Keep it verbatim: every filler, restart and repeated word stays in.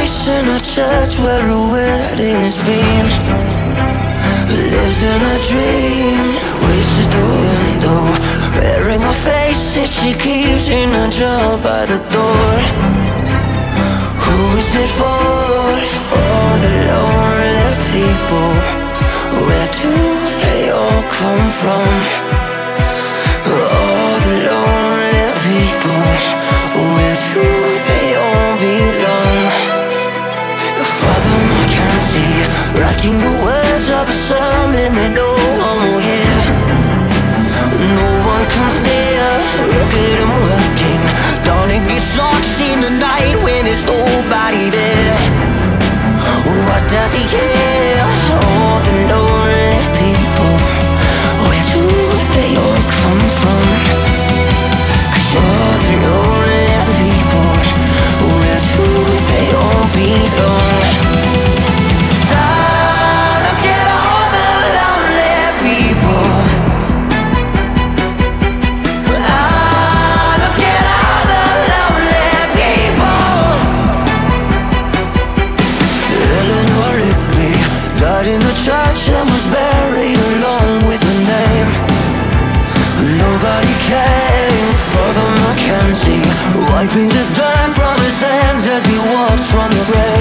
face in a church where a wedding has been. Lives in a dream, waits at the window, wearing a face that she keeps in a jar by the door. Who is it for? All the lonely people. Where do they all come from? All the lonely people. Where do they all belong? Father Mackenzie, writing the words of a sermon that no one will hear. No one comes near. Look at him working, donning his socks in the night when there's nobody there. What does he care? All the lonely people. Where do they all come from? 'Cause all the lonely people. Where do they all belong? Ah, look at all the lonely people. Ah, look at all the lonely people. Eleanor Rigby died in the church and was buried along with her name. Nobody came. Father Mackenzie, wiping the dirt from his hands as he walks from the grave.